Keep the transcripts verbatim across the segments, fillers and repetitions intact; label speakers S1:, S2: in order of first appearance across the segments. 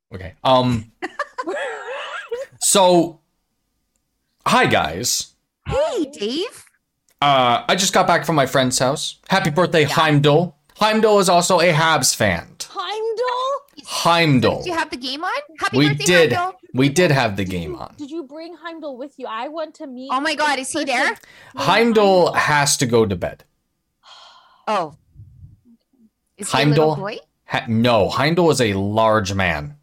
S1: Okay. Um. So, hi guys.
S2: Hey, Dave.
S1: Uh, I just got back from my friend's house. Happy birthday, yeah. Heimdall. Heimdall is also a Habs fan.
S3: Heimdall?
S1: Heimdall.
S2: So did you have the game on? Happy
S1: we
S2: birthday,
S1: did.
S2: Heimdall.
S1: We did have the game
S3: did you,
S1: on.
S3: Did you bring Heimdall with you? I want to meet.
S2: Oh my God, is he there?
S1: Heimdall has to go to bed.
S2: Oh. Is he
S1: Heimdall?
S2: a little boy?
S1: Ha- no, Heimdall is a large man.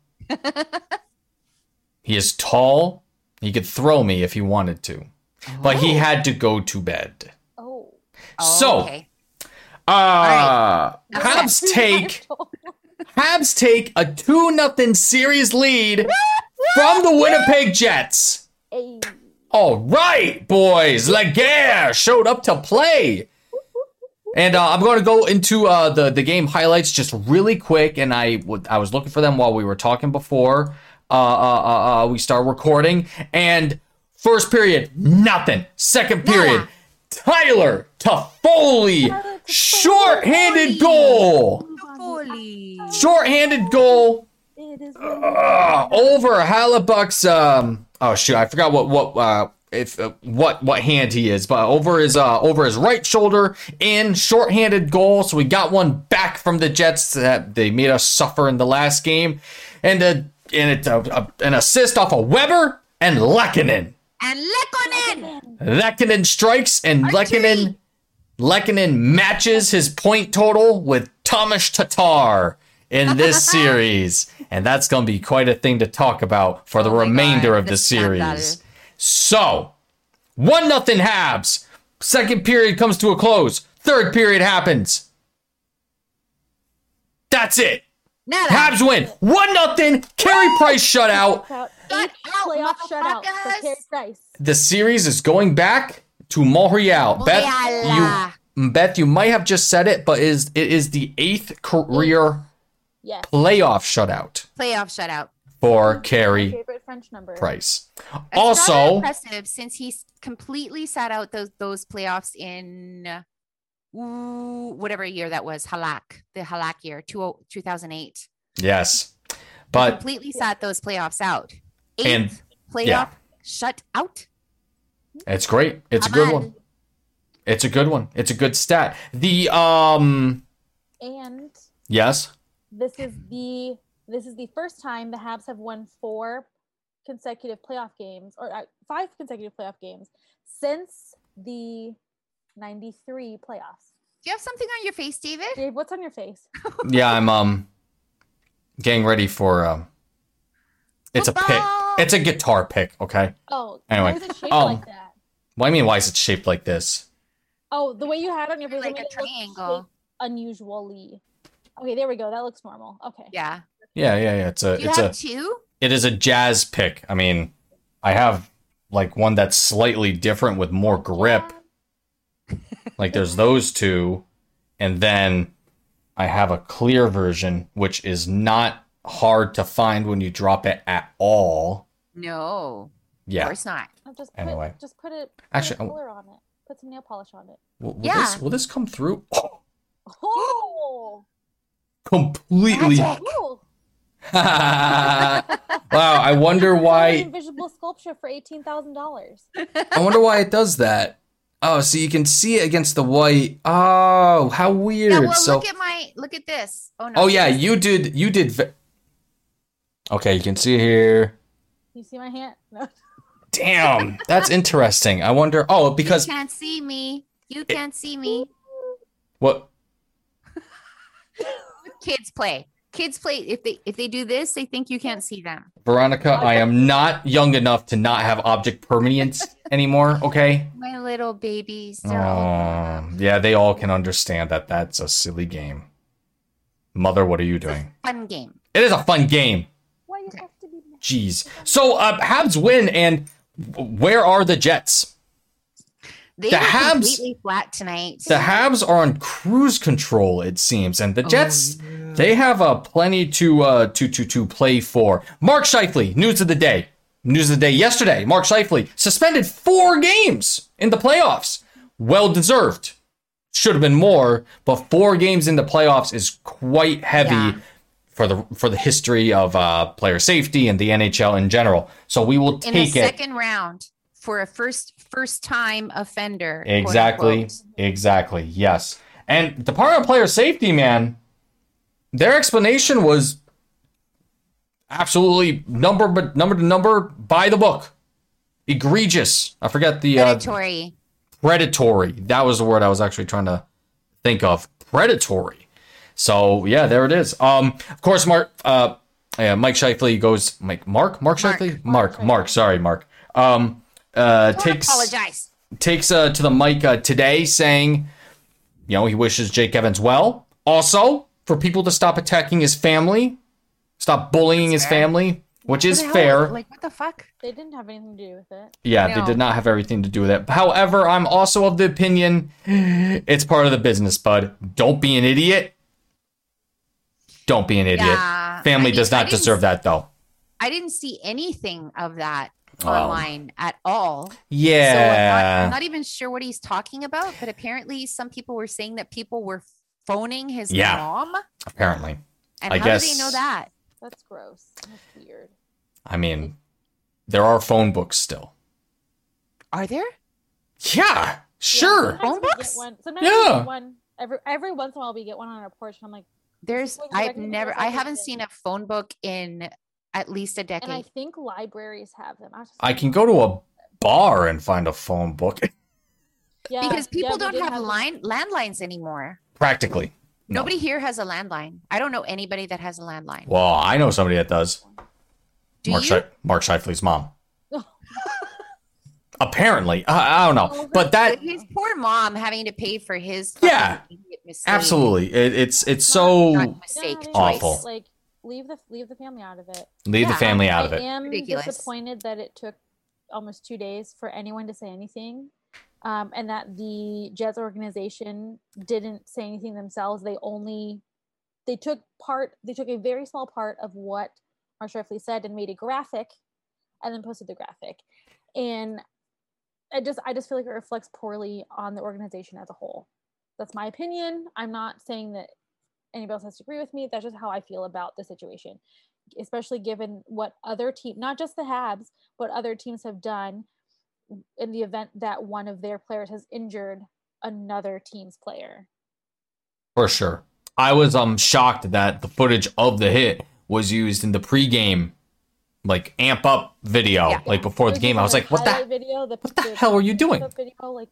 S1: He is tall. He could throw me if he wanted to. Oh. But he had to go to bed.
S3: Oh.
S1: So,
S2: oh, okay.
S1: uh, right. Habs take, Habs take a two nothing series lead from the Winnipeg Jets.
S3: Hey.
S1: All right, boys. Laguerre showed up to play. And uh, I'm going to go into uh, the, the game highlights just really quick. And I, w- I was looking for them while we were talking before uh, uh, uh, uh, we start recording. And first period, nothing. Second period, yeah. Tyler Toffoli, short-handed goal.
S2: Toffoli.
S1: Short-handed goal uh, over Hellebuyck's. Um, oh shoot, I forgot what what. Uh, If uh, what what hand he is, but over his uh, over his right shoulder in shorthanded goal. So we got one back from the Jets that they made us suffer in the last game, and a, and it's a, a, an assist off of Weber and Lehkonen.
S2: And Lehkonen.
S1: Lehkonen strikes and Lehkonen Lehkonen matches his point total with Tomas Tatar in this series, and that's gonna be quite a thing to talk about for the oh remainder God, of the series. So, one nothing Habs. Second period comes to a close. Third period happens. That's it.
S2: Nada.
S1: Habs win. one nothing. Carey Price shutout.
S3: Eighth playoff shutout for Carey Price.
S1: The series is going back to Montreal. Beth, you, Beth, you might have just said it, but is it is the eighth career
S3: yes.
S1: playoff shutout.
S2: Playoff shutout.
S1: For Carey
S3: favorite French number.
S1: Price.
S2: It's
S1: also
S2: impressive since he's completely sat out those those playoffs in ooh, whatever year that was, Halak, the Halak year, two thousand eight.
S1: Yes. But
S2: he completely sat those playoffs out. Eighth
S1: and,
S2: playoff
S1: yeah.
S2: shut out.
S1: It's great. It's
S2: Come
S1: a good
S2: on.
S1: one. It's a good one. It's a good stat. The um
S3: and
S1: yes.
S3: This is the This is the first time the Habs have won four consecutive playoff games, or uh, five consecutive playoff games since the ninety-three playoffs.
S2: Do you have something on your face, David?
S3: Dave, what's on your face?
S1: Yeah, I'm um getting ready for um. It's
S2: Football.
S1: a pick. It's a guitar pick. Okay.
S3: Oh,
S1: Anyway,
S3: why is it shaped
S1: um,
S3: like that?
S1: What do you mean? Why is it shaped like this?
S3: Oh, the way you had it on your face,
S2: Like
S3: made
S2: a
S3: it look
S2: triangle.
S3: shaped unusually. Okay, there we go. That looks normal. Okay.
S2: Yeah.
S1: Yeah, yeah, yeah. It's a.
S2: You
S1: it's
S2: have
S1: a.
S2: two?
S1: It is a jazz pick. I mean, I have like one that's slightly different with more grip. Like there's those two, and then I have a clear version, which is not hard to find when you drop it at all.
S2: No.
S1: Yeah.
S2: Of course not.
S3: Oh, just put,
S1: Anyway.
S3: just put it. Put
S1: Actually,
S3: a color on it. Put some nail polish on it.
S1: Will, will
S2: Yeah.
S1: This, will this come through? Oh,
S3: Oh.
S1: completely.
S3: Ooh.
S1: Wow. I wonder
S3: An
S1: why.
S3: invisible sculpture for eighteen thousand dollars.
S1: I wonder why it does that. Oh, so you can see it against the white. Oh, how weird.
S2: Yeah, well,
S1: so,
S2: look at my, look at this. Oh, no.
S1: oh yeah, you did, you did. Ve- okay, you can see here.
S3: You see my hand? No.
S1: Damn, that's interesting. I wonder. Oh, because
S2: You can't see me. You can't see me.
S1: what?
S2: Kids play. Kids play. If they if they do this, they think you can't see them.
S1: Veronica, I am not young enough to not have object permanence anymore. Okay.
S2: My little babies.
S1: Oh,
S2: They're all
S1: yeah, they all can understand that that's a silly game. Mother, what are you doing?
S2: fun game.
S1: It is a fun game.
S3: Why you have to be mad?
S1: Jeez. So, uh, Habs win, and where are the Jets?
S2: They
S1: The
S2: were
S1: Habs-
S2: completely flat tonight.
S1: The Habs are on cruise control, it seems, and the Jets, they have uh, plenty to uh, to to to play for. Mark Scheifele, news of the day. News of the day yesterday. Mark Scheifele suspended four games in the playoffs. Well deserved. Should have been more, but four games in the playoffs is quite heavy
S2: Yeah.
S1: for the for the history of uh, player safety and the N H L in general. So we will take
S2: in the
S1: it
S2: second round for a first first time offender.
S1: exactly, exactly. Yes, and Department of Player Safety, man, their explanation was absolutely number but number to number by the book. Egregious. I forget the uh,
S2: Predatory.
S1: predatory. That was the word I was actually trying to think of. Predatory. So yeah, there it is. Um, of course, Mark. Uh, yeah, Mike Shifley goes. Mike. Mark. Mark
S2: Mark.
S1: Shifley. Mark. Mark. Sorry, Mark. Um, uh,
S2: Don't
S1: takes
S2: apologize.
S1: takes uh, to the mic uh, today, saying, you know, he wishes Jake Evans well. Also, for people to stop attacking his family, stop bullying
S2: That's
S1: his
S2: fair.
S1: family, which is
S2: What the hell?
S1: fair.
S2: Like, what the fuck?
S3: They didn't have anything to do with it.
S1: Yeah, they
S2: No.
S1: did not have everything to do with it. However, I'm also of the opinion it's part of the business, bud. Don't be an idiot. Don't be an idiot.
S2: Yeah,
S1: Family
S2: I mean,
S1: does
S2: I
S1: not
S2: didn't
S1: deserve
S2: s-
S1: that, though.
S2: I didn't see anything of that
S1: Oh.
S2: online at all. So I'm not,
S1: Yeah.
S2: I'm not even sure what he's talking about, but apparently some people were saying that people were phoning his
S1: Yeah.
S2: mom.
S1: Apparently.
S2: And
S1: I
S2: how
S1: guess-
S2: do they know that?
S3: That's gross. That's weird.
S1: I mean, there are phone books still.
S2: Are there?
S1: Yeah, sure.
S3: Yeah, sometimes
S2: Phone
S3: we get
S2: books?
S3: one. Sometimes we
S1: Yeah.
S3: get one. Every every once in a while we get one on our porch. And I'm like,
S2: There's
S3: Like,
S2: I've
S3: regular
S2: never
S3: phone
S2: I
S3: books
S2: haven't
S3: and-
S2: seen a phone book in at least a
S3: and I
S2: decade.
S3: think libraries have them. I, was just
S1: I
S3: like,
S1: can go to a bar and find a phone book.
S3: yeah,
S2: Because people
S3: yeah, we
S2: don't
S3: did
S2: have
S3: them.
S2: line landlines anymore.
S1: Practically. No.
S2: Nobody here has a landline. I don't know anybody that has a landline.
S1: Well, I know somebody that does.
S2: Do
S1: Mark,
S2: you?
S1: Shi- Mark Shifley's mom. Apparently. I, I don't know. But that,
S2: his poor mom having to pay for his
S1: Yeah,
S2: fucking idiot mistake.
S1: absolutely. It, it's it's so
S2: Not mistake,
S3: Yeah,
S2: choice.
S1: awful.
S3: Like leave the leave the family out of it.
S1: leave the
S2: Yeah.
S1: family out
S3: I
S1: of it.
S3: am
S2: Ridiculous.
S3: disappointed that it took almost two days for anyone to say anything, um, and that the Jets organization didn't say anything themselves. They only they took part. They took a very small part of what Mark Shifley said and made a graphic, and then posted the graphic. And I just I just feel like it reflects poorly on the organization as a whole. That's my opinion. I'm not saying that anybody else has to agree with me. That's just how I feel about the situation, especially given what other team, not just the Habs, but other teams have done in the event that one of their players has injured another team's player.
S1: For sure. I was um shocked that the footage of the hit was used in the pregame, like amp up video,
S2: Yeah.
S1: like before the game. I was like, what the
S3: highlight video, the,
S1: what the hell are you doing?
S3: Video, like,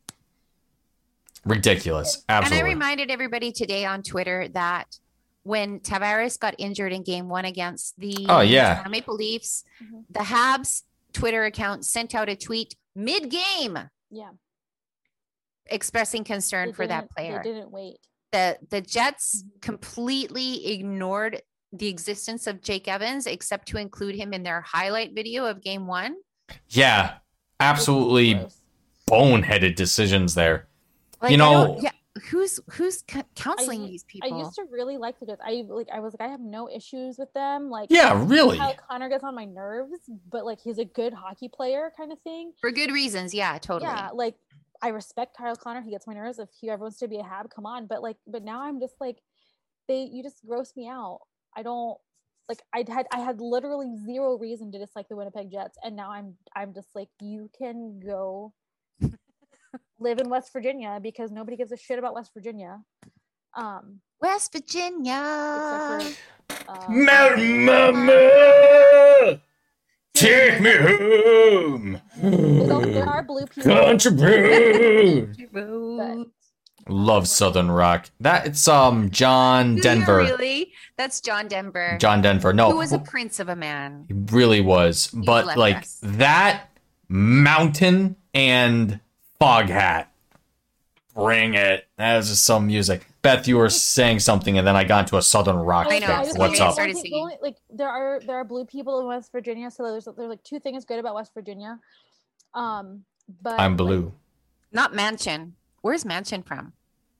S1: ridiculous.
S2: And I
S1: Absolutely.
S2: reminded everybody today on Twitter that when Tavares got injured in game one against the
S1: Oh, yeah.
S2: Toronto Maple Leafs,
S3: Mhm.
S2: the Habs Twitter account sent out a tweet mid-game
S3: yeah,
S2: expressing concern
S3: they
S2: for that
S3: didn't-
S2: player.
S3: They didn't wait.
S2: The the Jets
S3: Mhm.
S2: completely ignored the existence of Jake Evans except to include him in their highlight video of game one.
S1: Yeah. Absolutely
S3: Gross.
S1: boneheaded decisions there.
S2: Like,
S1: You
S2: I
S1: know-
S2: don't- yeah, who's who's c- counseling
S3: I-
S2: these people?
S3: I used to really like the Jets. I like. I was like, I have no issues with them. Like,
S1: Yeah, really.
S3: Kyle Connor gets on my nerves, but like he's a good hockey player, kind of thing.
S2: For good reasons, yeah, totally.
S3: Yeah, like I respect Kyle Connor. He gets my nerves. If he ever wants to be a Hab, come on. But like, but now I'm just like, they you just gross me out. I don't like. I had I had literally zero reason to dislike the Winnipeg Jets, and now I'm I'm just like, you can go live in West Virginia because nobody gives a shit about West Virginia. Um,
S2: West Virginia.
S3: except for uh,
S1: Mountain Mama, take me home.
S3: Though there are blue people.
S1: Country road.
S3: but
S1: Love Southern Rock. That it's um John
S2: Do you
S1: Denver.
S2: Really? That's John Denver.
S1: John Denver. No,
S2: who was a prince of a man.
S1: he really was. But
S2: left
S1: like
S2: us.
S1: that mountain and fog hat. Bring it. That was just some music. Beth, you were saying something, and then I got into a Southern Rock.
S2: I
S1: thing.
S2: know, I just
S1: What's
S2: wanted
S1: up?
S2: to started
S3: One thing- the
S2: singing.
S3: only- like there are there are blue people in West Virginia, so there's there's like two things good about West Virginia. Um, but
S1: I'm
S3: like,
S1: blue.
S2: Not Mansion. Where's Mansion from?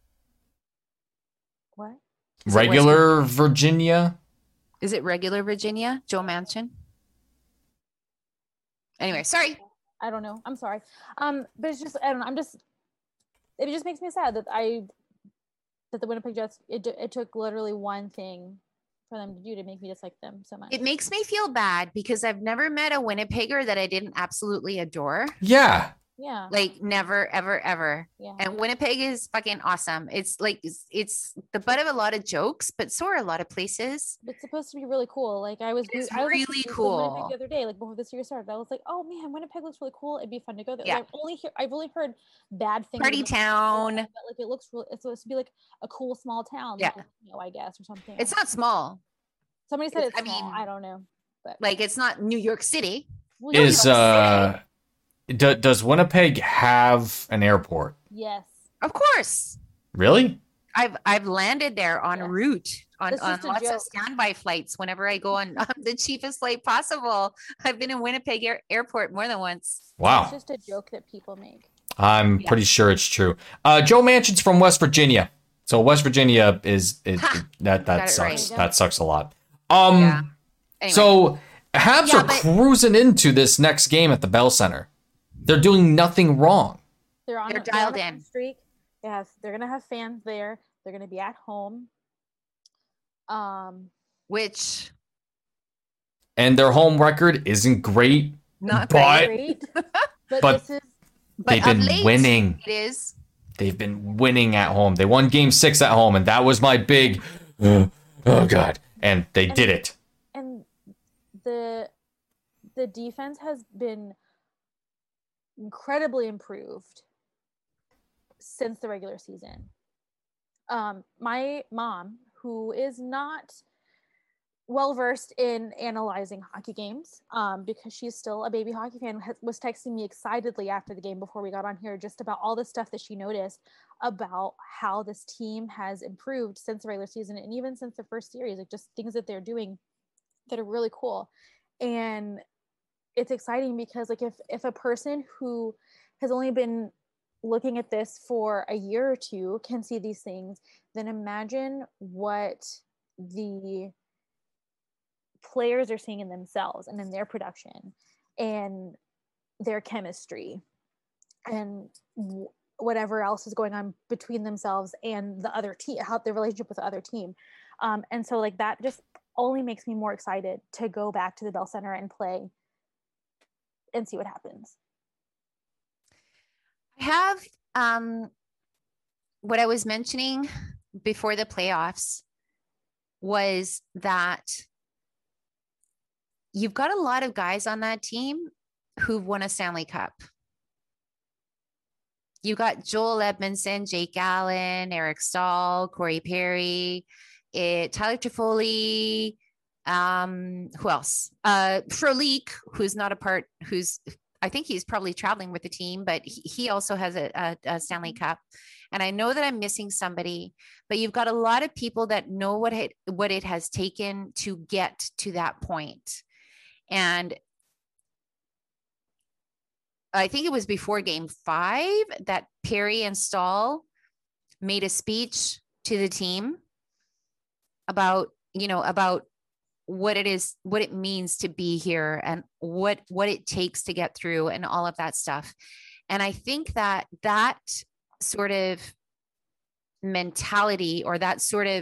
S3: what?
S2: Is it West
S1: Regular Virginia.
S2: Is it regular Virginia? Joe Manchin? Anyway, sorry.
S3: I don't know. I'm sorry. Um, but it's just I don't know. I'm just it just makes me sad that I that the Winnipeg Jets it it took literally one thing for them to do to make me dislike them so much.
S2: It makes me feel bad because I've never met a Winnipegger that I didn't absolutely adore.
S1: Yeah.
S3: Yeah.
S2: Like never, ever, ever.
S3: Yeah.
S2: And Winnipeg is fucking awesome. It's like, it's, it's the butt of a lot of jokes, but so are a lot of places.
S3: It's supposed to be really cool. Like I was,
S2: It's
S3: I was
S2: really
S3: actually
S2: cool.
S3: in Winnipeg the other day, like before this year started. I was like, oh man, Winnipeg looks really cool. It'd be fun to go there.
S2: Yeah.
S3: Like, I've only hear, I've only heard bad things.
S2: Party
S3: about
S2: town.
S3: Winnipeg, but like it looks really, it's supposed to be like a cool small town.
S2: Yeah.
S3: Like, you know, I guess or something.
S2: It's not small.
S3: Somebody said
S2: it's-
S3: it's,
S2: I
S3: small.
S2: mean,
S3: I don't know, but
S2: Like it's not New York City.
S3: well, you
S1: Is
S3: know,
S1: uh, do, does Winnipeg have an airport?
S3: yes.
S2: Of course.
S1: Really?
S2: I've I've landed there en
S3: Yeah.
S2: route on,
S3: That's
S2: on
S3: just a
S2: lots of
S3: joke.
S2: standby flights whenever I go on, on the cheapest flight possible. I've been in Winnipeg air, airport more than once.
S3: It's
S1: Wow.
S3: just a joke that people make.
S1: I'm
S2: Yeah.
S1: pretty sure it's true. Uh, Joe Manchin's from West Virginia. So West Virginia is, is
S2: Ha!
S1: that,
S2: Got
S1: that
S2: it
S1: sucks.
S3: right.
S1: That sucks a lot. Um,
S2: Yeah. Anyway,
S1: So Habs
S2: Yeah,
S1: are
S2: but-
S1: cruising into this next game at the Bell Center. They're doing nothing wrong.
S3: They're on.
S2: They're
S3: a-
S2: dialed
S3: on a
S2: in.
S3: Streak. They have. They're gonna have fans there. They're gonna be at home. Um.
S2: which
S1: And their home record isn't great,
S2: not
S1: But-
S2: great,
S3: Great. But,
S1: But-
S3: this is
S2: but
S1: they've
S2: of
S1: been
S2: late,
S1: winning.
S2: It is.
S1: They've been winning at home. They won game six at home, and that was my big, uh, oh, God. And they
S3: And-
S1: did it.
S3: and the the defense has been incredibly improved since the regular season. Um, my mom, who is not well versed in analyzing hockey games, um, because she's still a baby hockey fan, has, was texting me excitedly after the game before we got on here, just about all the stuff that she noticed about how this team has improved since the regular season and even since the first series, like just things that they're doing that are really cool. And it's exciting because like if if a person who has only been looking at this for a year or two can see these things, then imagine what the players are seeing in themselves and in their production and their chemistry and w- whatever else is going on between themselves and the other team, how their relationship with the other team. Um, and so like that just only makes me more excited to go back to the Bell Center and play and see what happens.
S2: I have um what I was mentioning before the playoffs was that you've got a lot of guys on that team who've won a Stanley Cup. You got Joel Edmondson, Jake Allen, Eric Stahl, Corey Perry, it, Tyler Toffoli, um, who else? Uh, Frolik, who's not a part, who's, I think he's probably traveling with the team, but he, he also has a, a, a Stanley Cup. And I know that I'm missing somebody, but you've got a lot of people that know what it, what it has taken to get to that point. And I think it was before game five that Perry and Stahl made a speech to the team about, you know, about what it is, what it means to be here and what, what it takes to get through and all of that stuff. And I think that that sort of mentality or that sort of,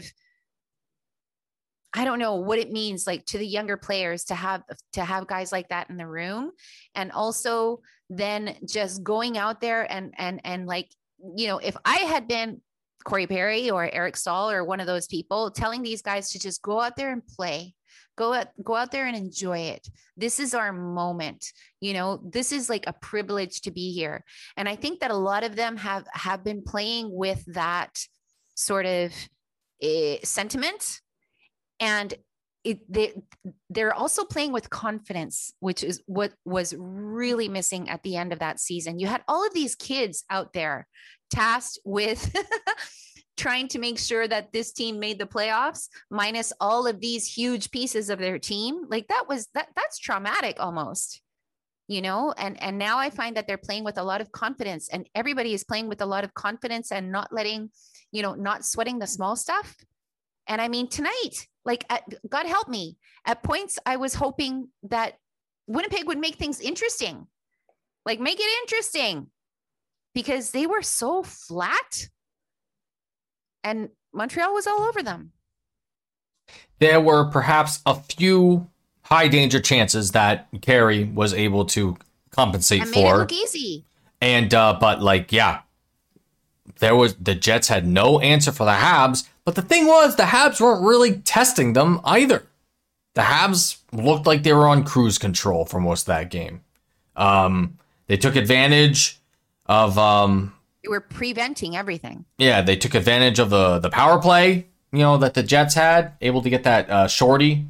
S2: I don't know what it means like to the younger players to have, to have guys like that in the room. And also then just going out there and, and, and like, you know, if I had been Corey Perry or Eric Stahl or one of those people telling these guys to just go out there and play, go out, go out there and enjoy it. This is our moment. You know, this is like a privilege to be here. And I think that a lot of them have, have been playing with that sort of uh, sentiment. And it, they, they're also playing with confidence, which is what was really missing at the end of that season. You had all of these kids out there tasked with trying to make sure that this team made the playoffs, minus all of these huge pieces of their team. Like that was, that that's traumatic almost, you know? And, and now I find that they're playing with a lot of confidence and everybody is playing with a lot of confidence and not letting, you know, not sweating the small stuff. And I mean, tonight, like, at, God help me, at points, I was hoping that Winnipeg would make things interesting, like make it interesting because they were so flat and Montreal was all over them.
S1: there were perhaps a few high danger chances that Carey was able to compensate
S2: I made
S1: for.
S2: it look easy.
S1: And, uh, but like, yeah, there was, the Jets had no answer for the Habs. But the thing was, the Habs weren't really testing them either. The Habs looked like they were on cruise control for most of that game. Um, they took advantage of, um,
S2: They were preventing everything.
S1: yeah, they took advantage of the, the power play, you know, that the Jets had, able to get that uh, shorty.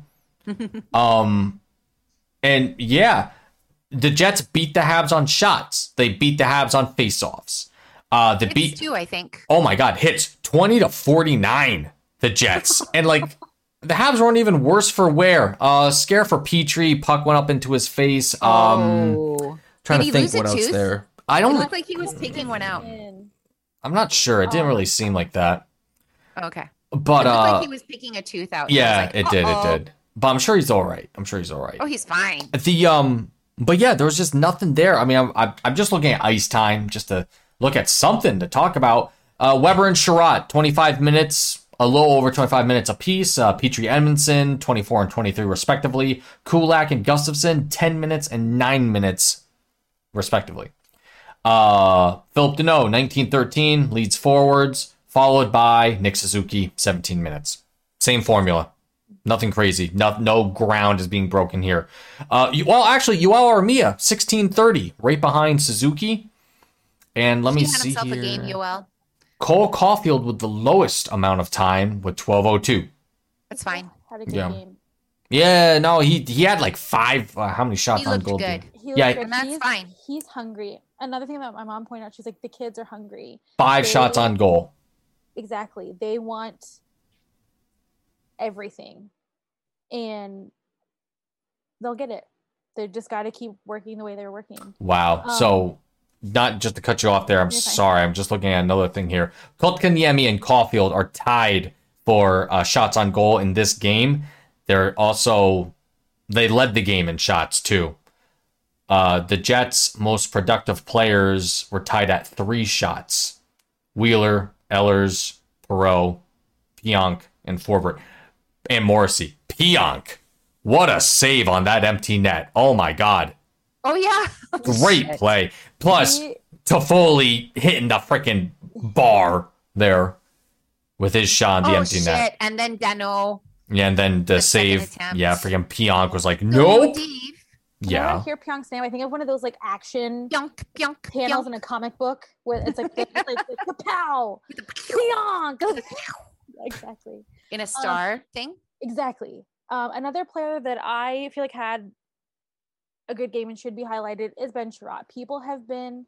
S1: um, and yeah, the Jets beat the Habs on shots. They beat the Habs on faceoffs. Uh, the
S2: It's
S1: beat,
S2: two, I think.
S1: oh my God, hits twenty to forty-nine, the Jets. And like, the Habs weren't even worse for wear. Uh, scare for Petrie, puck went up into his face. Um,
S2: oh.
S1: trying
S2: Did
S1: to
S2: he
S1: think
S2: lose a
S1: what else
S2: tooth?
S1: there. I
S2: It
S1: don't,
S2: looked like he was taking one out.
S3: In-
S1: I'm not sure. It didn't
S3: Oh.
S1: really seem like that.
S2: Okay.
S1: But,
S2: It looked
S1: uh,
S2: like he was picking a tooth out. and I was
S1: yeah,
S2: like,
S1: it did, it
S2: "Uh-oh."
S1: did. But I'm sure he's all right. I'm sure he's all right.
S2: Oh, he's fine.
S1: The um, but yeah, there was just nothing there. I mean, I'm I'm I'm just looking at ice time just to look at something to talk about. Uh, Weber and Sherratt, twenty-five minutes, a little over twenty-five minutes apiece. Uh, Petrie Edmondson, twenty-four and twenty-three respectively. Kulak and Gustafson, ten minutes and nine minutes respectively. Uh, Philip Deneau, nineteen thirteen, leads forwards, followed by Nick Suzuki, seventeen minutes. Same formula. Nothing crazy. No, no ground is being broken here. Uh, you, well, actually, Yoel Armia, sixteen thirty, right behind Suzuki. And let
S2: he
S1: me
S2: had
S1: see
S2: himself
S1: here.
S2: a game, Yoel.
S1: Cole Caulfield with the lowest amount of time with twelve oh two.
S2: That's fine.
S3: Had a good
S1: Yeah.
S3: game.
S1: Yeah, no, he he had like five. Uh, how many shots
S2: He
S1: on
S2: looked
S1: goal?
S2: good.
S1: did-
S3: He
S1: Yeah,
S3: looked good.
S2: And that's
S3: he's,
S2: fine.
S3: He's hungry. Another thing that my mom pointed out, she's like, the kids are hungry.
S1: Five
S3: They-
S1: shots on goal.
S3: Exactly. They want everything. And they'll get it. They just got to keep working the way they're working.
S1: Wow.
S3: Um,
S1: so, not just to cut you off there, I'm
S3: You're fine.
S1: sorry. I'm just looking at another thing here. Kotkaniemi and Caulfield are tied for uh, shots on goal in this game. They're also, they led the game in shots too. Uh, the Jets' most productive players were tied at three shots. Wheeler, Ehlers, Perreault, Pionk, and Forbert. And Morrissey. Pionk. What a save on that empty net. Oh my God.
S2: Oh, yeah.
S1: Great
S2: Shit.
S1: play. Plus,
S3: He-
S1: Toffoli hitting the freaking bar there with his shot on the
S2: Oh,
S1: empty
S2: shit.
S1: net.
S2: And then Dano.
S1: Yeah, and then the,
S2: The second
S1: save.
S2: attempt.
S1: Yeah, freaking Pionk was like,
S2: So
S1: nope.
S2: Dave.
S3: Whenever
S1: Yeah.
S3: I hear Pyonk's name, I think of one of those like action
S2: Pionk, pionk,
S3: panels
S2: pionk.
S3: in a comic book where it's like, the, it's like the pow, Pyonk. Exactly.
S2: In a star thing.
S3: Exactly. Um, another player that I feel like had a good game and should be highlighted is Ben Sherratt. People have been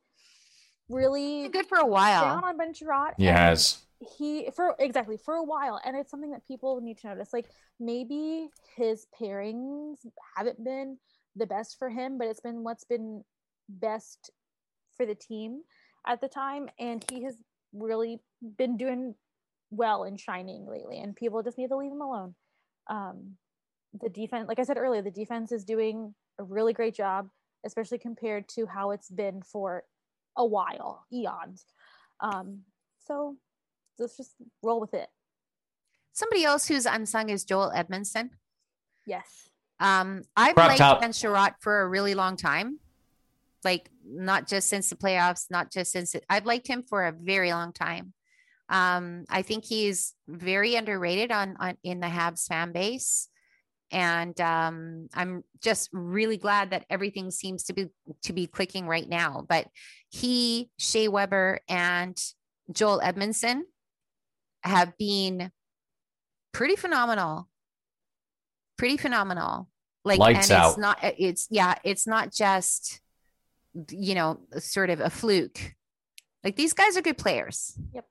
S3: really
S2: Good for a
S3: down
S2: while.
S3: on Ben Sherratt.
S1: He
S3: and
S1: has.
S3: He for exactly for a while, and it's something that people need to notice. Like maybe his pairings haven't been the best for him, but it's been what's been best for the team at the time, and he has really been doing well and shining lately. And people just need to leave him alone. Um, the defense, like I said earlier, the defense is doing a really great job, especially compared to how it's been for a while, eons. Um, so let's just roll with it.
S2: Somebody else who's unsung is Joel Edmondson.
S3: Yes.
S2: Um, I've
S1: Crop
S2: liked
S1: top.
S2: Ben Sherratt for a really long time. Like not just since the playoffs, not just since it, I've liked him for a very long time. Um, I think he's very underrated on, on in the Habs fan base. And um, I'm just really glad that everything seems to be to be clicking right now. But he, Shea Weber, and Joel Edmondson have been pretty phenomenal. Pretty phenomenal. Like
S1: Lights
S2: and
S1: out.
S2: it's not it's yeah, it's not just you know, sort of a fluke. Like these guys are good players.
S3: Yep.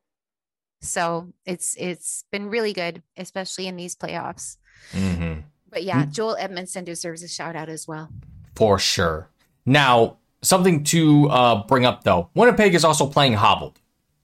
S2: So it's it's been really good, especially in these playoffs.
S1: Mm-hmm.
S2: But yeah, Joel Edmondson deserves a shout out as well.
S1: For sure. Now, something to uh, bring up, though. Winnipeg is also playing hobbled.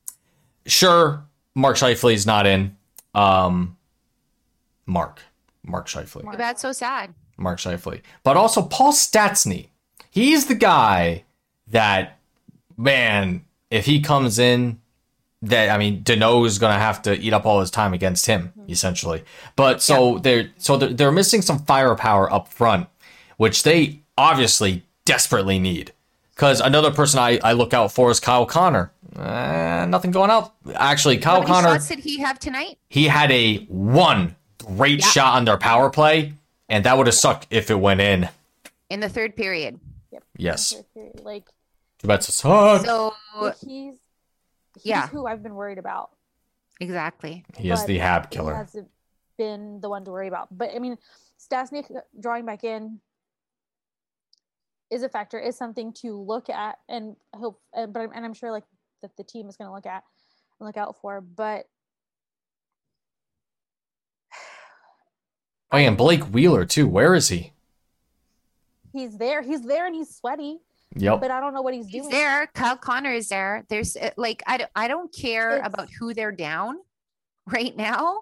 S1: Sure, Mark Scheifele's not in. Um, Mark. Mark Scheifele.
S2: Too bad, so sad.
S1: Mark Scheifele. But also Paul Stastny. He's the guy that, man, if he comes in, that I mean, Deneau is gonna have to eat up all his time against him, mm-hmm. essentially. But so yeah. they're so they're, they're missing some firepower up front, which they obviously desperately need. Because another person I, I look out for is Kyle Connor. Uh, nothing going out. Actually, Kyle
S2: How many
S1: Connor.
S2: shots did he have tonight?
S1: He had a one great yeah. shot on their power play, and that would have sucked if it went in.
S2: In the third period.
S3: Yep.
S1: Yes.
S3: Third period. Like.
S1: Too bad to suck.
S2: So
S3: he's, he's
S2: yeah.
S3: who I've been worried about.
S2: Exactly.
S1: He is
S3: but
S1: the Hab killer.
S3: He hasn't been the one to worry about. But I mean, Stastny drawing back in is a factor, is something to look at and hope. And, but I'm, and I'm sure like that the team is going to look at and look out for. But
S1: oh yeah, and Blake Wheeler too. Where is he?
S3: He's there. He's there, and he's sweaty.
S1: Yep.
S3: But I don't know what he's,
S2: he's
S3: doing.
S2: there. Kyle Connor is there. There's uh, like I don't I don't care
S3: It's...
S2: about who they're down right now,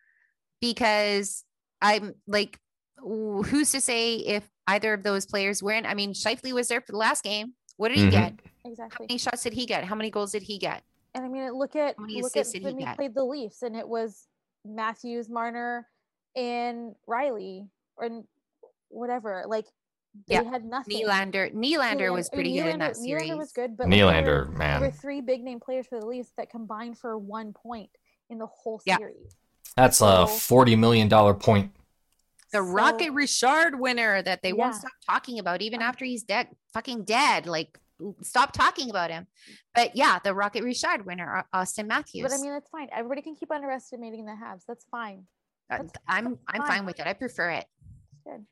S2: because I'm like, who's to say if either of those players win? I mean, Scheifele was there for the last game. What did he mm-hmm. get?
S3: Exactly.
S2: How many shots did he get? How many goals did he get?
S3: And I mean, look at
S2: How many
S3: look at
S2: assists did
S3: when
S2: he
S3: we
S2: get?
S3: played the Leafs, and it was Matthews, Marner, and Riley, or whatever. Like they
S2: yeah.
S3: had nothing.
S2: Nylander, Nylander was pretty
S3: I mean,
S2: good
S3: Nylander,
S2: in that series.
S3: Nylander was good, but
S1: Nylander,
S3: like, there were,
S1: man,
S3: there were three big name players for the Leafs that combined for one point in the whole
S2: yeah.
S3: series.
S1: That's so, a forty million dollar point.
S2: The so, Rocket Richard winner that they
S3: yeah.
S2: won't stop talking about, even after he's dead, fucking dead. Like, stop talking about him. But yeah, the Rocket Richard winner, Austin Matthews.
S3: But I mean, that's fine. Everybody can keep underestimating the Habs. That's fine. That's,
S2: I'm
S3: that's
S2: I'm
S3: fine.
S2: fine with it. I prefer it.
S3: Good.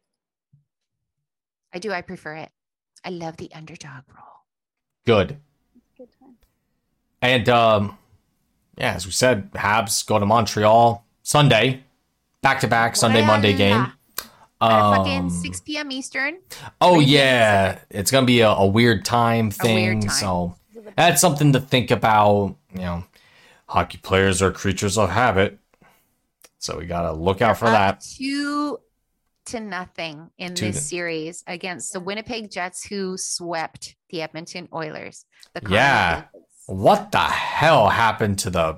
S2: I do. I prefer it. I love the underdog role.
S1: Good.
S3: Good time.
S1: And um, yeah, as we said, Habs go to Montreal Sunday, back to back Sunday
S2: yeah,
S1: Monday
S2: yeah.
S1: game.
S2: Um, fucking six p.m. Eastern.
S1: Oh yeah, it's gonna be a, a weird time thing.
S2: A weird time.
S1: So that's something to think about. You know, hockey players are creatures of habit, so we gotta look out for
S2: Up
S1: that.
S2: Two to nothing in
S1: Two
S2: this
S1: to-
S2: series against the Winnipeg Jets, who swept the Edmonton Oilers. The
S1: Yeah. What the hell happened to the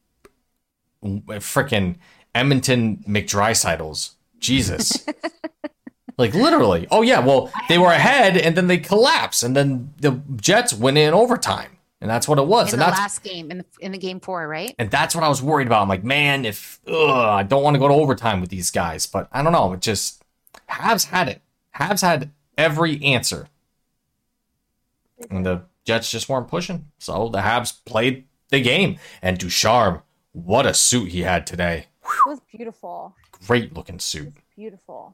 S1: freaking Edmonton McDrysidles? Jesus. Like literally. Oh yeah, well, they were ahead and then they collapsed and then the Jets win in overtime. And that's what it was.
S2: In
S1: and
S2: the
S1: that's
S2: last game, in the, in the game four, right?
S1: And that's what I was worried about. I'm like, man, if ugh, I don't want to go to overtime with these guys, but I don't know. It just Habs had it. Habs had every answer, and the Jets just weren't pushing. So the Habs played the game. And Ducharme, what a suit he had today!
S3: It was beautiful.
S1: Great looking suit.
S3: Beautiful.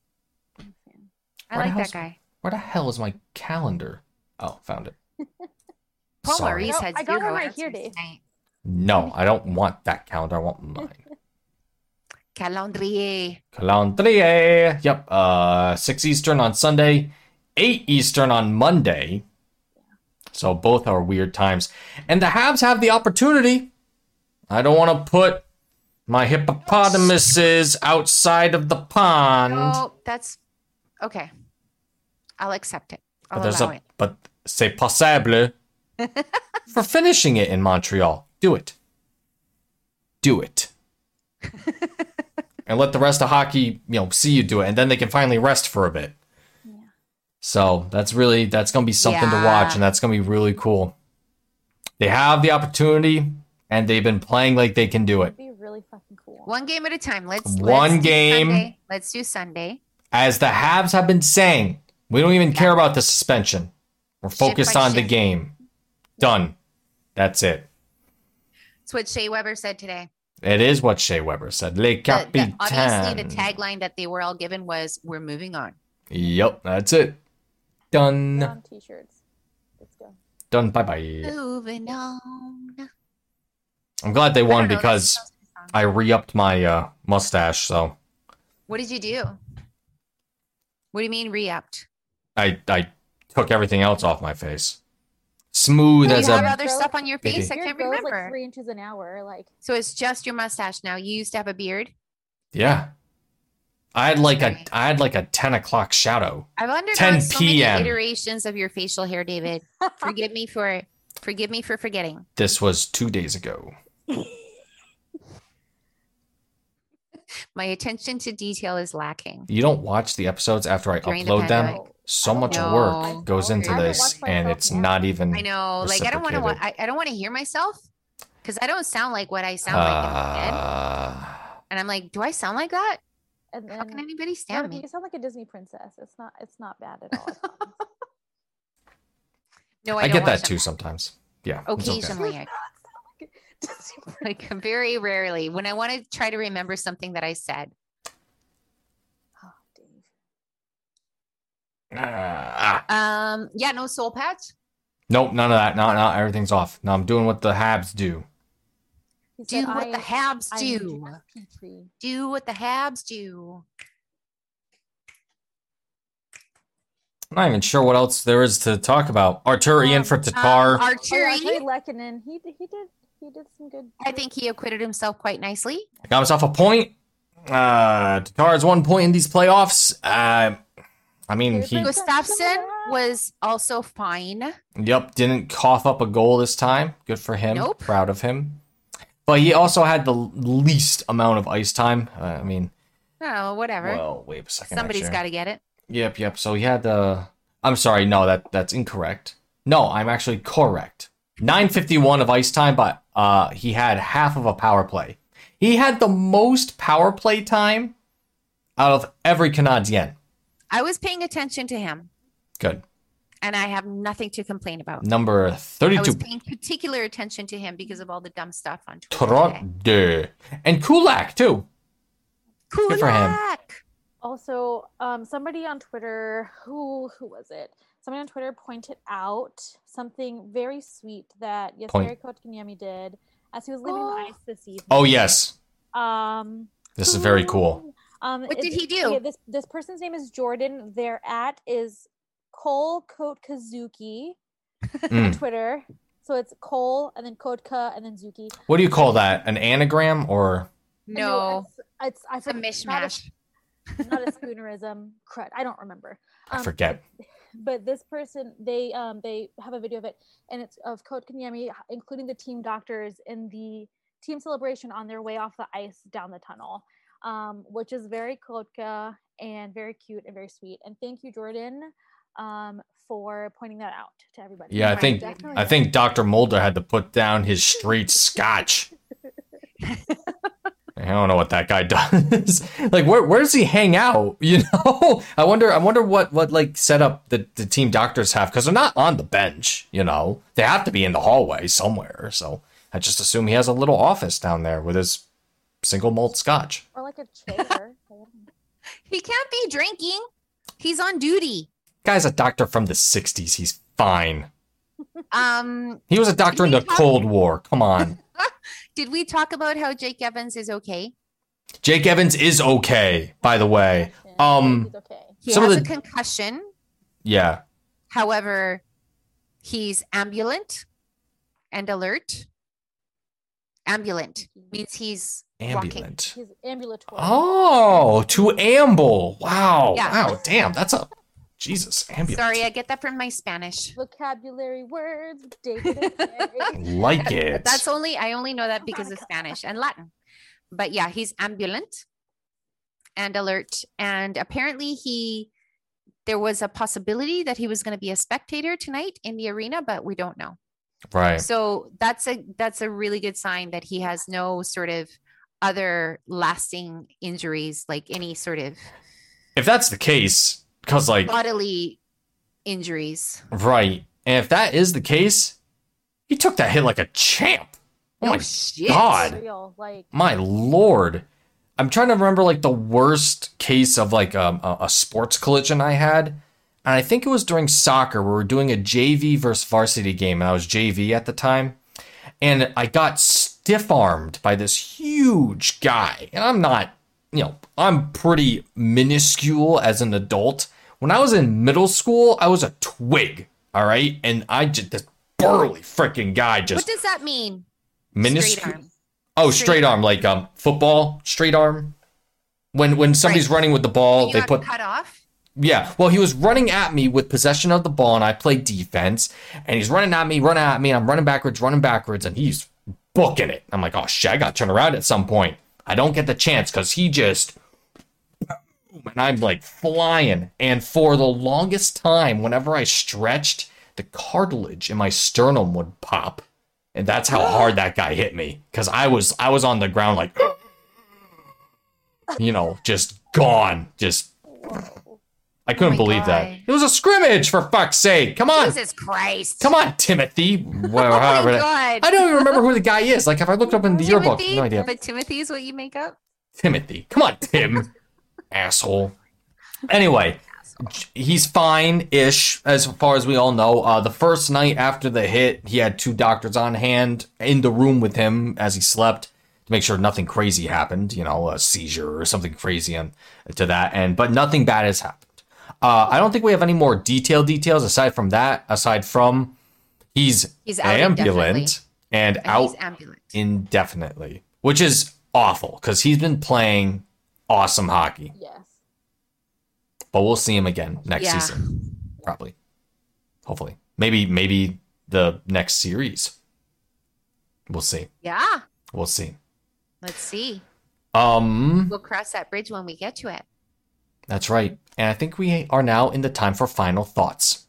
S2: I like that guy.
S1: Where the hell is my calendar? Oh, found it.
S2: Paul
S1: Sorry.
S2: Maurice had
S3: I got
S2: zero
S3: one right here,
S2: answers
S3: Dave.
S2: tonight.
S1: No, I don't want that calendar. I want mine.
S2: Calendrier.
S1: Calendrier. Yep. Uh, six Eastern on Sunday, eight Eastern on Monday. So both are weird times. And the Habs have the opportunity. I don't want to put my hippopotamuses outside of the pond.
S2: Oh, that's okay. I'll accept it. I'll
S1: But there's
S2: allow
S1: a
S2: it.
S1: but c'est possible for finishing it in Montreal. Do it. Do it. And let the rest of hockey, you know, see you do it, and then they can finally rest for a bit.
S3: Yeah.
S1: So that's really that's gonna be something
S2: Yeah.
S1: to watch, and that's gonna be really cool. They have the opportunity, and they've been playing like they can do it.
S3: It'd be really fucking cool.
S2: One game at a time. Let's
S1: One
S2: let's do
S1: game.
S2: Sunday. Let's do Sunday.
S1: As the Habs have been saying, we don't even
S2: Yeah.
S1: care about the suspension. We're
S2: Shift
S1: focused
S2: by
S1: on the
S2: shift.
S1: game. Done. That's it.
S2: That's what Shea Weber said today.
S1: It is what Shea Weber said. Les
S2: The- the- obviously, the
S1: Capitaines.
S2: tagline that they were all given was "We're moving on."
S1: Yep, that's it. Done.
S3: On t-shirts. Let's go.
S1: Done. Bye bye.
S2: Moving on.
S1: I'm glad they
S2: I
S1: won
S2: don't know,
S1: because
S2: that's a song.
S1: I re-upped my uh, mustache. So
S2: What did you do? What do you mean re-upped?
S1: I I took everything else off my face. Smooth
S2: You
S1: as
S2: have
S1: a.
S2: other stuff on your
S1: Baby.
S2: face. I
S3: Your
S2: can't
S3: girl's
S2: remember.
S3: like three inches an hour. Like
S2: So it's just your mustache now. You used to have a beard.
S1: Yeah. I had like a
S2: Okay.
S1: I had like a ten o'clock shadow.
S2: I've undergone
S1: ten
S2: so many
S1: p m
S2: iterations of your facial hair, David. Forgive me for Forgive me for forgetting.
S1: This was two days ago.
S2: My attention to detail is lacking.
S1: You don't watch the episodes after I
S2: During the
S1: upload them.
S2: pandemic.
S1: So much
S2: No.
S1: work goes into
S3: I haven't
S1: this,
S3: watched
S1: and
S3: myself
S1: it's
S3: now.
S1: not even.
S2: I know, like I don't want to.
S1: reciprocated.
S2: I, I don't want to hear myself because I don't sound like what I sound like in my head.
S1: Uh,
S2: And I'm like, do I sound like that?
S3: And
S2: How can
S3: then
S2: anybody stand
S3: Veronica,
S2: me?
S3: you sound like a Disney princess. It's not. It's not bad at all. I promise.
S2: No, I,
S1: I
S2: don't
S1: get
S2: watch
S1: that too
S2: them.
S1: sometimes. Yeah. it's okay.
S2: Occasionally, I-
S3: Disney princess.
S2: like very rarely when I want to try to remember something that I said.
S3: Oh, Dave.
S1: Ah, ah.
S2: Um, yeah, no soul patch.
S1: Nope, none of that. No, no, everything's off. No, I'm doing what the Habs do.
S3: He
S2: Do
S3: said,
S2: what the
S3: I-
S2: Habs
S3: I need
S2: do.
S3: Jeff Petrie.
S2: Do what the Habs do.
S1: I'm not even sure what else there is to talk about. Arturian for Tatar.
S2: Um,
S3: Oh, yeah,
S2: Archery.
S3: Terry Lehkonen. He did- he did he did some good.
S2: I think he acquitted himself quite nicely.
S1: Got himself a point. Uh, Tatar has one point in these playoffs. Uh, I mean, he,
S2: Gustafsson was also fine.
S1: yep, didn't cough up a goal this time. Good for him.
S2: Nope.
S1: Proud of him. But he also had the least amount of ice time. Uh, I mean,
S2: Oh, whatever.
S1: well, wait a second.
S2: Somebody's
S1: actually.
S2: got to get it.
S1: Yep, yep. So he had the. I'm sorry. No, that that's incorrect. No, I'm actually correct. nine fifty-one of ice time, but uh, he had half of a power play. He had the most power play time out of every Canadien.
S2: I was paying attention to him,
S1: Good.
S2: and I have nothing to complain about.
S1: Number
S2: I was
S1: thirty-two.
S2: paying particular attention to him because of all the dumb stuff on Twitter. today.
S1: Toronto. And Kulak, too. Good for him.
S2: Kulak!
S3: Also, um, somebody on Twitter, who who was it? Somebody on Twitter pointed out something very sweet that
S1: Point.
S3: Jesperi Kotkaniemi did as he was leaving
S2: Oh.
S3: the ice this evening.
S1: Oh, yes.
S3: Um,
S1: This is very cool.
S3: Um,
S2: What
S3: it-
S2: did he do?
S3: Okay, this this person's name is Jordan. Their at is Cole Coat Kazuki on
S1: Mm.
S3: Twitter. So it's Cole and then Kotka and then Zuki.
S1: What do you call that? An anagram or?
S2: No,
S3: it's, it's I
S2: it's a
S3: forget-
S2: mishmash.
S3: Not a, not a spoonerism. Crud. I don't remember.
S1: I
S3: Um,
S1: forget.
S3: But this person, they um they have a video of it, and it's of Coach Kanyemi, including the team doctors in the team celebration on their way off the ice down the tunnel, um, which is very Kotka and very cute and very sweet. And thank you, Jordan, um, for pointing that out to everybody.
S1: Yeah, I
S2: Right.
S1: think
S3: Definitely
S1: I think Doctor Mulder had to put down his straight scotch. I don't know what that guy does. Like, where where does he hang out? You know, I wonder. I wonder what what like setup the the team doctors have, because they're not on the bench. You know, they have to be in the hallway somewhere. So I just assume he has a little office down there with his single malt scotch.
S3: or like a chair.
S2: He can't be drinking. He's on duty.
S1: Guy's a doctor from the sixties. He's fine.
S2: Um,
S1: He was a doctor in the
S2: Did we have-
S1: Cold War. Come on.
S2: did we talk about how Jake Evans is okay?
S1: Jake Evans is okay, by the way. Um,
S3: He's okay.
S2: He
S1: Some of
S2: has a
S1: the-
S2: concussion.
S1: Yeah.
S2: However, he's ambulant and alert. Ambulant means he's walking.
S1: Ambulant.
S3: He's ambulatory.
S1: Oh, to amble. Wow.
S2: Yeah.
S1: Wow. Damn. That's a Jesus. Ambulant.
S2: Sorry, I get that from my Spanish.
S3: Vocabulary words. David and Mary.
S1: Like it.
S2: That's only I only know that because of
S3: Veronica.
S2: Spanish and Latin. But yeah, he's ambulant and alert. And apparently he there was a possibility that he was going to be a spectator tonight in the arena, but we don't know.
S1: right.
S2: So that's a that's a really good sign that he has no sort of other lasting injuries, like any sort of
S1: If that's the case, because like
S2: bodily injuries.
S1: right, and if that is the case, he took that hit like a champ. Oh
S2: No
S1: my
S2: shit.
S1: God.
S3: Real, like
S1: My lord. I'm trying to remember like the worst case of like um, a, a sports collision I had. And I think it was during soccer. We were doing a J V versus varsity game. And I was J V at the time. And I got stiff armed by this huge guy. And I'm not, you know, I'm pretty minuscule as an adult. When I was in middle school, I was a twig. All right. And I just, this burly freaking guy
S2: What
S1: just
S2: does that mean? Straight
S1: minuscule.
S2: arm.
S1: Oh,
S2: Straight
S1: straight arm, like um football, straight arm. When when somebody's
S2: Right.
S1: running with the ball,
S2: You're
S1: they
S2: not
S1: put
S2: cut off.
S1: Yeah, well, he was running at me with possession of the ball, and I played defense. And he's running at me, running at me, and I'm running backwards, running backwards, and he's booking it. I'm like, oh shit, I got to turn around at some point. I don't get the chance because he just, and I'm like flying. And for the longest time, whenever I stretched, the cartilage in my sternum would pop, and that's how hard that guy hit me. Because I was, I was on the ground like, you know, just gone, just. I couldn't
S2: Oh my
S1: believe that.
S2: God.
S1: It was a scrimmage, for fuck's sake. Come on.
S2: Jesus Christ.
S1: Come on, Timothy. Well,
S2: Oh my
S1: however that-
S2: God.
S1: I don't even remember who the guy is. Like, if I looked up in the yearbook,
S2: Timothy,
S1: no idea.
S2: but Timothy is what you make up?
S1: Timothy. Come on, Tim. Asshole. Anyway, he's fine-ish, as far as we all know. Uh, the first night after the hit, he had two doctors on hand in the room with him as he slept to make sure nothing crazy happened, you know, a seizure or something crazy on, to that. And But nothing bad has happened. Uh, I don't think we have any more detailed details aside from that, aside from he's,
S2: He's out
S1: ambulant
S2: indefinitely.
S1: and,
S2: And
S1: out
S2: he's ambulant.
S1: indefinitely, which is awful because he's been playing awesome hockey.
S3: Yes.
S1: But we'll see him again next
S2: Yeah.
S1: season, probably, hopefully, maybe maybe the next series. We'll see.
S2: Yeah.
S1: We'll see.
S2: Let's see.
S1: Um,
S2: We'll cross that bridge when we get to it.
S1: that's right. And I think we are now in the time for final thoughts.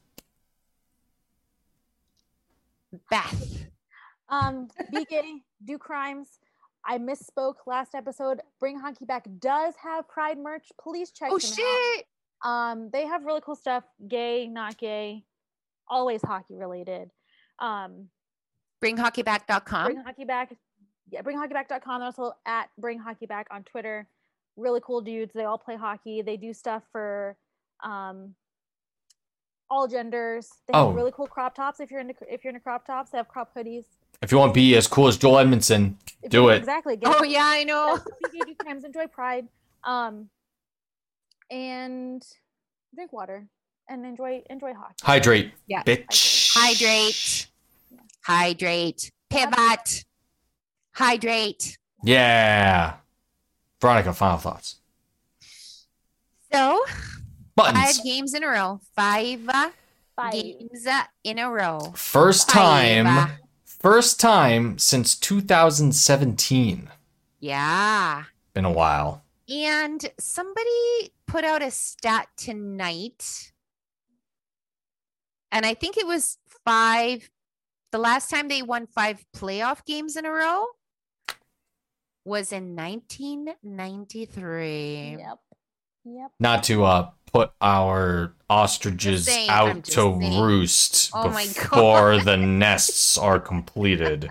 S2: Beth.
S3: Um, be gay, do crimes. I misspoke last episode. Bring Hockey Back does have Pride merch. Please check
S2: Oh,
S3: them
S2: shit.
S3: out. Um, they have really cool stuff. Gay, not gay, always hockey related. Um,
S2: bring hockey back dot com.
S3: Bring Hockey Back. Yeah, bring hockey back dot com. They're also at Bring Hockey Back on Twitter. Really cool dudes. They all play hockey. They do stuff for um, all genders. They have
S1: Oh.
S3: really cool crop tops. If you're into if you're into crop tops, they have crop hoodies.
S1: If you want to be as cool as Joel Edmondson,
S3: If
S1: do
S3: you-
S1: it.
S3: Exactly. Get
S2: Oh,
S3: it.
S2: yeah, I know.
S3: Be gay, do crimes, enjoy Pride, um, and drink water and enjoy enjoy hockey.
S1: Hydrate,
S2: Yeah.
S1: bitch.
S2: Hydrate. Hydrate. Pivot. Hydrate.
S1: Yeah. Veronica, final thoughts.
S2: So,
S1: Buttons.
S2: five games in a row. Five uh,
S3: Bye.
S2: games uh, in a row.
S1: First
S2: Five.
S1: time. First time since two thousand seventeen.
S2: Yeah.
S1: Been a while.
S2: And somebody put out a stat tonight. And I think it was five. The last time they won five playoff games in a row was in nineteen ninety-three.
S3: Yep. Yep.
S1: Not to uh put our ostriches
S2: Just saying, I'm
S1: out
S2: just
S1: to
S2: saying.
S1: roost
S2: Oh my
S1: before the nests are completed.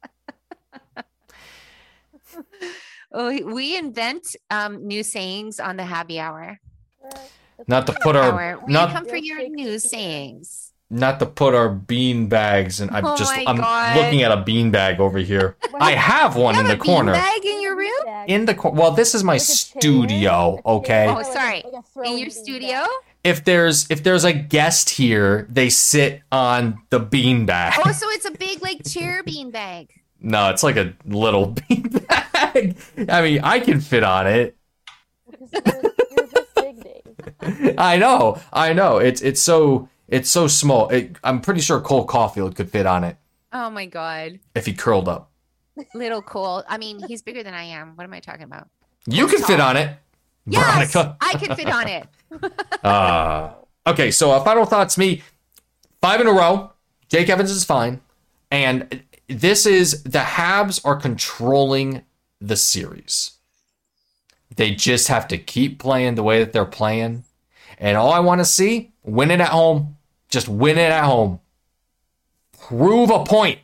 S2: Oh, we invent um, new sayings on the happy hour.
S1: Not to put our
S2: Hour. We
S1: not
S2: come for your
S3: Real
S2: new
S3: Shakespeare.
S2: sayings.
S1: not to put our bean bags and I'm
S2: Oh
S1: just
S2: my
S1: I'm
S2: God.
S1: looking at a bean bag over here. I have one
S2: You
S1: in
S2: have
S1: the
S2: a
S1: corner.
S2: beanbag in your room?
S1: In the cor- well, this is my
S3: Like a chair,
S1: studio,
S3: a chair,
S1: okay?
S2: Oh,
S3: like a-
S2: sorry.
S3: like a
S2: In
S3: throwing
S2: your
S3: beanbag.
S2: studio?
S1: If there's if there's a guest here, they sit on the bean bag.
S2: Oh, so it's a big like chair beanbag.
S1: No, it's like a little bean bag. I mean, I can fit on it.
S3: Because you're, you're this big, Dave.
S1: I know, I know. It's it's so it's so small. It, I'm pretty sure Cole Caulfield could fit on it
S2: Oh my god.
S1: if he curled up.
S2: Little Cole. I mean, he's bigger than I am. What am I talking about?
S1: You can fit
S2: tall.
S1: on it,
S2: Yes,
S1: Veronica.
S2: I can fit on it.
S1: Uh, okay, so uh, final thoughts. Me, five in a row. Jake Evans is fine, and this is the Habs are controlling the series. They just have to keep playing the way that they're playing, and all I want to see, win it at home. Just win it at home. Prove a point.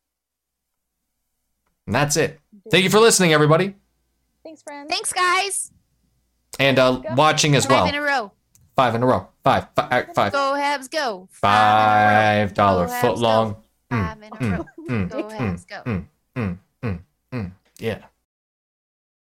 S1: And that's it. Thank you for listening, everybody,
S3: Thanks, friends.
S2: Thanks, guys.
S1: and uh, watching as
S2: Five
S1: well.
S2: in a row.
S1: Five in a row. Five, five, five.
S2: Go Habs, go.
S1: Five dollar
S2: Go Habs,
S1: foot long.
S2: Five in a row.
S1: Mm,
S2: Go Habs, go.
S1: mm, mm, mm, mm. Yeah.